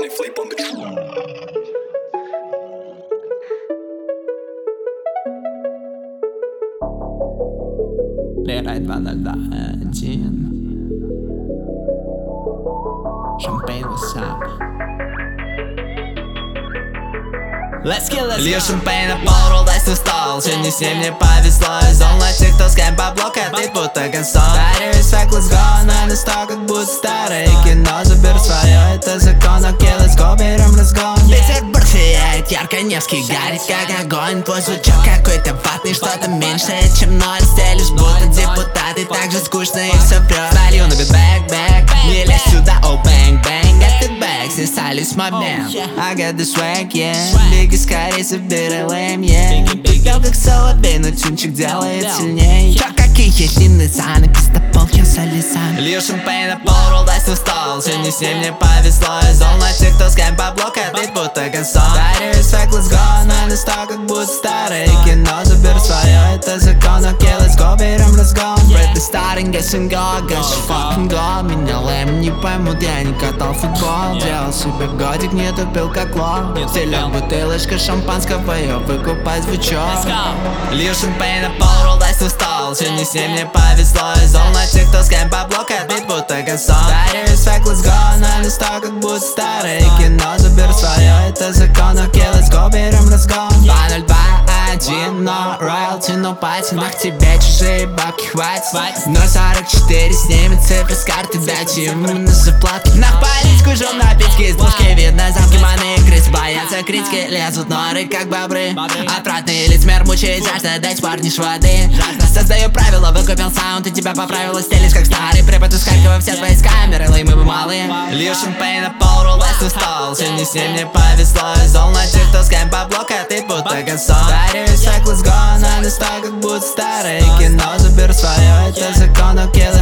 flip on the track. Рерайт 202.1. Шампейн, what's up? Let's get, let's go. Лью шампейн на пол, роллайс устал. Сегодня с ним мне повезло. Зол на тех, кто скайм по блоку, а ты будто консоль. Дарю респект, let's go. На место, как будто старое кино. Заберу свое, это закон. Окей, let's go, берем разгон. Ветер бург сияет, ярко Невский горит, как огонь. Твой звучок какой-то ватный, что-то меньше, чем ноль. Стелишь, будто депутаты, так же скучно и все прет. Залью на бит, бэк, не лезь сюда, oh bang, bang. Get the bag, здесь салюс момент. I got the swag, yeah. Беги скорей, забираем, yeah. Бегал как соловей, но тюнчик делает сильней. Чё, какие длинные саны, пистопол, я солисан. Лью шампейн на пол, роллайс устал. Сегодня с ним мне повезло. Зол на тех, кто скайм по блоку, а ты будто консоль. Дарю респект, let's go. На место, как будто старое кино. Заберу свое, это закон. Окей, let's go, берем разгон. Бред, ты старый, guessing go, guess you fucking go. Меня лэм не поймут, я не катал футбол. Делал себе годик, не тупил как лох. Стилем бутылочка шампанского, ее выкупать в учет. Лью шампейн на пол, роллайс устал. Сегодня с ним мне повезло. Зол на тех, кто скайм по блоку, а ты будто консоль. Дарю респект, let's go. На место, как будто старое кино. Заберу свое, это закон. Окей, let's go, берем разгон. 202.1, но роялти, но пати. Нах тебе чужие бабки хватит. 044 снимет цифры с карты, дайте ему на заплатки. На политику жжем напитки, из двушки видно замки маны. Крыс боятся критики, лезут норы как бобры. Отвратный лицемер мучает жажда, дать парниш воды. Создаю правила, выкупил саунд и тебя поправила. Стелишь как старый препод из Харькова, все твои с камеры, мы бы малые. Лью шампейн на пол, роллайс устал. Сегодня с ним мне повезло. Зол на тех, кто скайм по блоку, а ты будто консоль. Дарю респект, let's go. На место, как будто старое кино. Заберу свое, это закон, окей,